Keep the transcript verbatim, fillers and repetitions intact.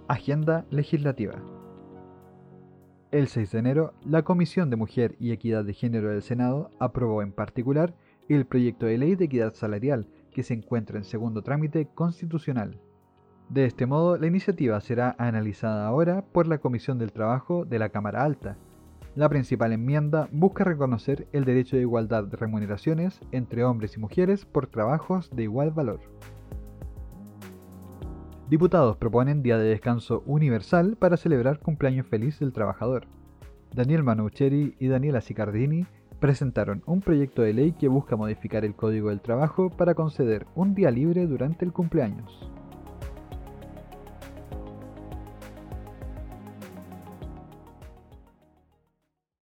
Agenda legislativa. El seis de enero, la Comisión de Mujer y Equidad de Género del Senado aprobó en particular el proyecto de ley de equidad salarial que se encuentra en segundo trámite constitucional. De este modo, la iniciativa será analizada ahora por la Comisión del Trabajo de la Cámara Alta. La principal enmienda busca reconocer el derecho de igualdad de remuneraciones entre hombres y mujeres por trabajos de igual valor. Diputados proponen día de descanso universal para celebrar cumpleaños feliz del trabajador. Daniel Manucheri y Daniela Sicardini presentaron un proyecto de ley que busca modificar el Código del Trabajo para conceder un día libre durante el cumpleaños.